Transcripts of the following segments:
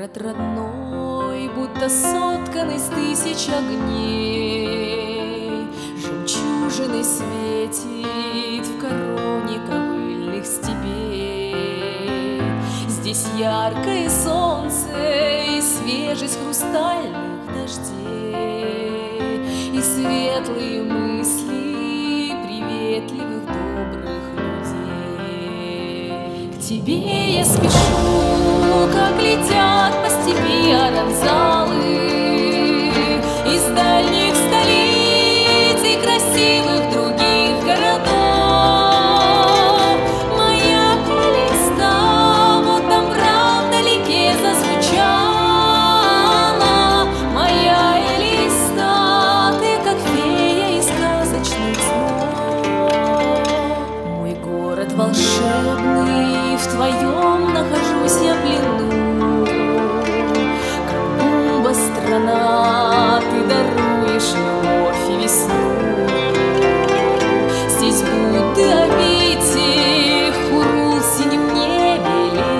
Город родной, будто соткан из тысяч огней, жемчужиной светит в короне ковыльных степей. Здесь яркое солнце и свежесть хрустальных дождей, и светлые мысли приветливых добрых людей. К тебе я спешу, как летят по степи аранзалы из дальних столиц и красивых других городов. Моя Элиста, вот там вдалеке зазвучала. Моя Элиста, ты как фея из сказочных снов. Мой город волшебный, в твоем нахожусь я плену. Страна, ты даруешь любовь и весну. Здесь будто обитель, хурул в синем небе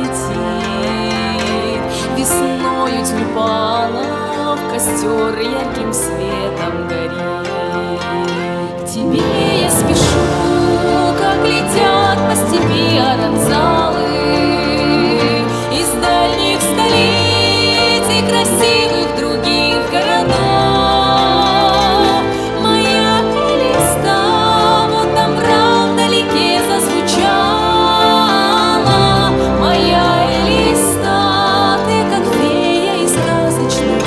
летит. Весною тюльпанов костер ярким светом горит. К тебе я спешу, как летят по степи аранзалы из дальних столиц и красивых других городов. Моя Элиста, вот там вдалеке зазвучала. Моя Элиста, ты как фея из сказочных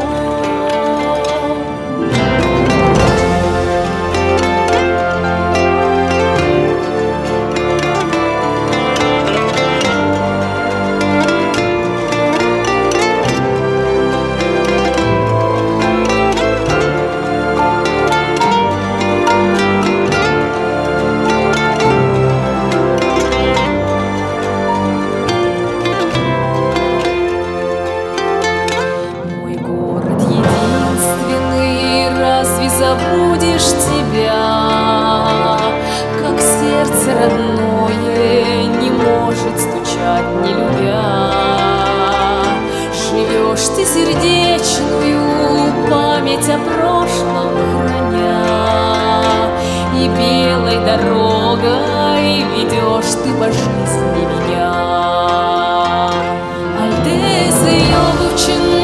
забудешь тебя, как сердце родное не может стучать, не любя. Живешь ты сердечную память о прошлом храня, и белой дорогой ведешь ты по жизни меня. Альдеза ее вовчина